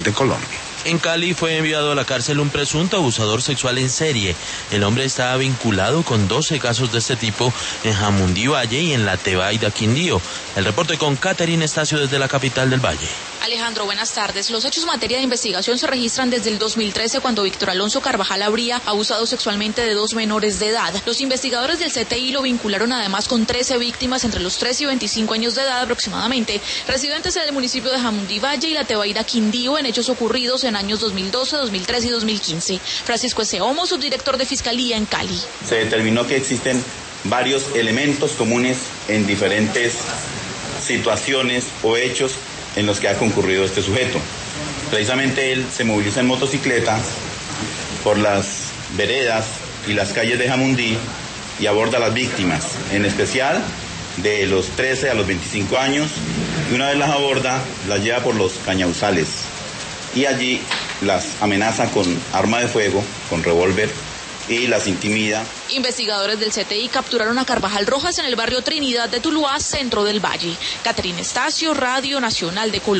de Colombia. En Cali fue enviado a la cárcel un presunto abusador sexual en serie. El hombre estaba vinculado con 12 casos de este tipo en Jamundí Valle y en La Tebaida, Quindío. El reporte con Catherine Estacio desde la capital del Valle. Alejandro, buenas tardes. Los hechos en materia de investigación se registran desde el 2013, cuando Víctor Alonso Carvajal habría abusado sexualmente de 2 menores de edad. Los investigadores del CTI lo vincularon además con 13 víctimas entre los 13 y 25 años de edad aproximadamente, residentes en el municipio de Jamundí Valle y La Tebaida, Quindío, en hechos ocurridos en años 2012, 2013 y 2015. Francisco S. Homo, subdirector de Fiscalía en Cali. Se determinó que existen varios elementos comunes en diferentes situaciones o hechos en los que ha concurrido este sujeto. Precisamente él se moviliza en motocicleta por las veredas y las calles de Jamundí y aborda a las víctimas, en especial de los 13 a los 25 años, y una vez las aborda, las lleva por los cañauzales y allí las amenaza con arma de fuego, con revólver, y las intimida. Investigadores del CTI capturaron a Carvajal Rojas en el barrio Trinidad de Tuluá, centro del Valle. Catherine Estacio, Radio Nacional de Colombia.